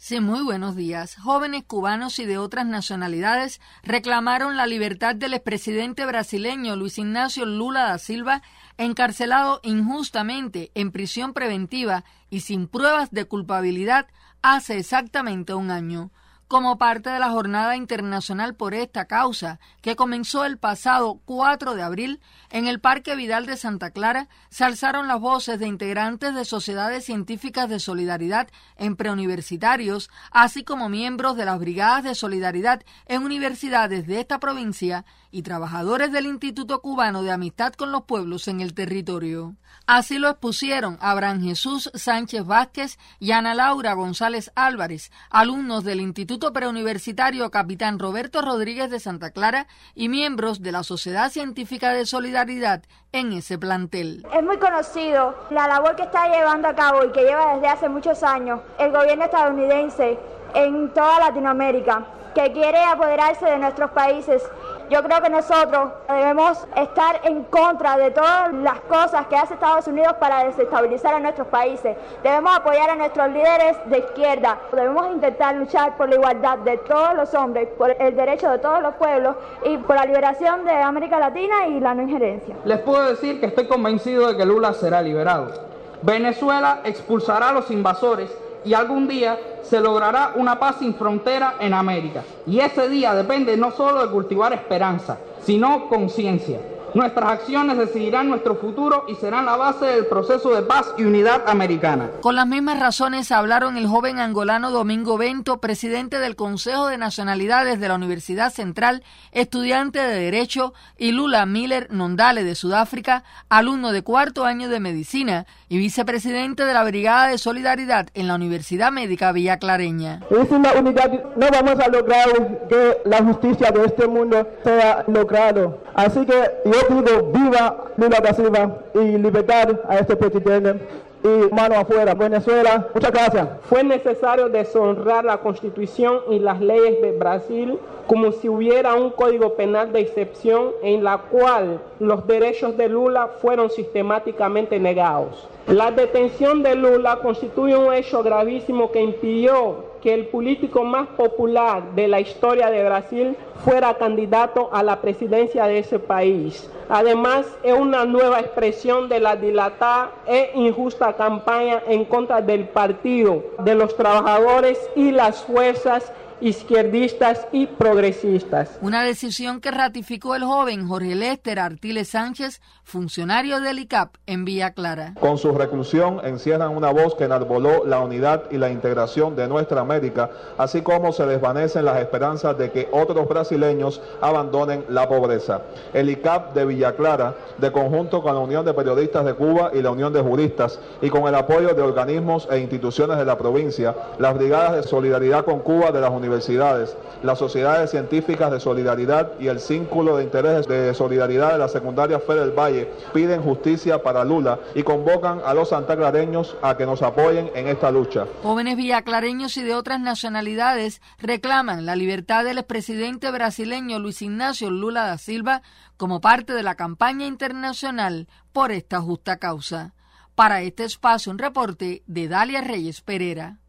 Sí, muy buenos días. Jóvenes cubanos y de otras nacionalidades reclamaron la libertad del expresidente brasileño Luis Ignacio Lula da Silva, encarcelado injustamente en prisión preventiva y sin pruebas de culpabilidad hace exactamente un año. Como parte de la Jornada Internacional por esta causa, que comenzó el pasado 4 de abril, en el Parque Vidal de Santa Clara se alzaron las voces de integrantes de sociedades científicas de solidaridad en preuniversitarios, así como miembros de las brigadas de solidaridad en universidades de esta provincia y trabajadores del Instituto Cubano de Amistad con los Pueblos en el territorio. Así lo expusieron Abraham Jesús Sánchez Vázquez y Ana Laura González Álvarez, alumnos del Instituto Preuniversitario Capitán Roberto Rodríguez de Santa Clara y miembros de la Sociedad Científica de Solidaridad en ese plantel. Es muy conocido la labor que está llevando a cabo y que lleva desde hace muchos años el gobierno estadounidense en toda Latinoamérica, que quiere apoderarse de nuestros países. Yo creo que nosotros debemos estar en contra de todas las cosas que hace Estados Unidos para desestabilizar a nuestros países. Debemos apoyar a nuestros líderes de izquierda. Debemos intentar luchar por la igualdad de todos los hombres, por el derecho de todos los pueblos y por la liberación de América Latina y la no injerencia. Les puedo decir que estoy convencido de que Lula será liberado. Venezuela expulsará a los invasores y algún día se logrará una paz sin frontera en América. Y ese día depende no solo de cultivar esperanza, sino conciencia. Nuestras acciones decidirán nuestro futuro y serán la base del proceso de paz y unidad americana. Con las mismas razones hablaron el joven angolano Domingo Bento, presidente del Consejo de Nacionalidades de la Universidad Central, estudiante de Derecho, y Lula Miller Nondale de Sudáfrica, alumno de cuarto año de Medicina y vicepresidente de la Brigada de Solidaridad en la Universidad Médica Villaclareña. Sin la unidad no vamos a lograr que la justicia de este mundo sea logrado. Así que yo digo, viva Lula da Silva y libertad a este presidente y mano afuera. Venezuela, muchas gracias. Fue necesario deshonrar la Constitución y las leyes de Brasil como si hubiera un código penal de excepción en la cual los derechos de Lula fueron sistemáticamente negados. La detención de Lula constituye un hecho gravísimo que impidió que el político más popular de la historia de Brasil fuera candidato a la presidencia de ese país. Además, es una nueva expresión de la dilatada e injusta campaña en contra del Partido de los Trabajadores y las fuerzas izquierdistas y progresistas. Una decisión que ratificó el joven Jorge Lester Artiles Sánchez, funcionario del ICAP en Villa Clara. Con su reclusión encierran una voz que enarboló la unidad y la integración de nuestra América, así como se desvanecen las esperanzas de que otros brasileños abandonen la pobreza. El ICAP de Villa Clara, de conjunto con la Unión de Periodistas de Cuba y la Unión de Juristas, y con el apoyo de organismos e instituciones de la provincia, las brigadas de solidaridad con Cuba de las universidades, las sociedades científicas de solidaridad y el círculo de intereses de solidaridad de la secundaria Fe del Valle piden justicia para Lula y convocan a los santaclareños a que nos apoyen en esta lucha. Jóvenes villaclareños y de otras nacionalidades reclaman la libertad del expresidente brasileño Luis Ignacio Lula da Silva como parte de la campaña internacional por esta justa causa. Para este espacio, un reporte de Dalia Reyes Pereira.